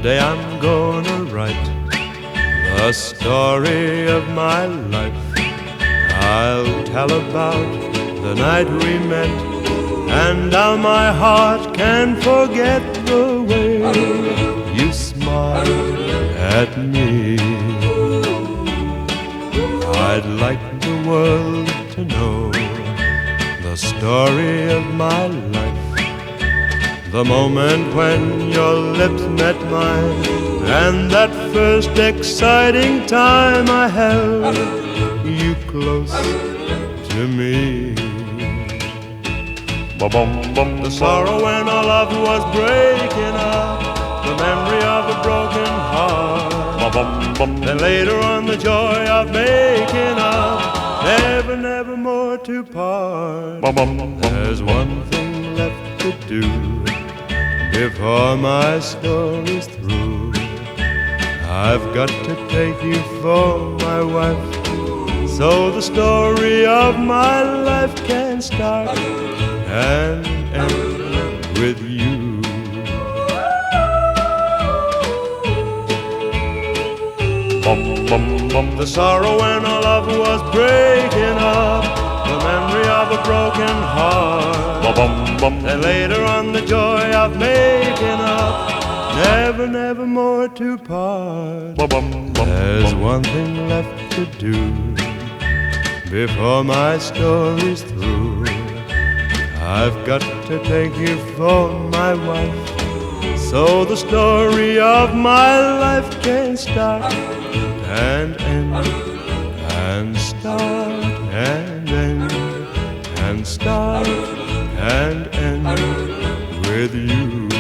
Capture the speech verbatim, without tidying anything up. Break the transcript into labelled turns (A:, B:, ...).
A: Someday I'm gonna write the story of my life. I'll tell about the night we met and how my heart can't forget the way you smiled at me. I'd like the world to know the story of my life, the moment when your lips met mine, and that first exciting time I held you close to me. The sorrow when our love was breaking up, the memory of a broken heart, then later on the joy of making up, never, never more to part. There's one thing left to do before my story's through. I've got to take you for my wife, so the story of my life can start and end with you. The sorrow when our love was breaking up, the memory of a broken heart, and later on the joy of making up, never, never more to part. There's one thing left to do before my story's through. I've got to take you for my wife, so the story of my life can start and end, and start and end, and start and end with you.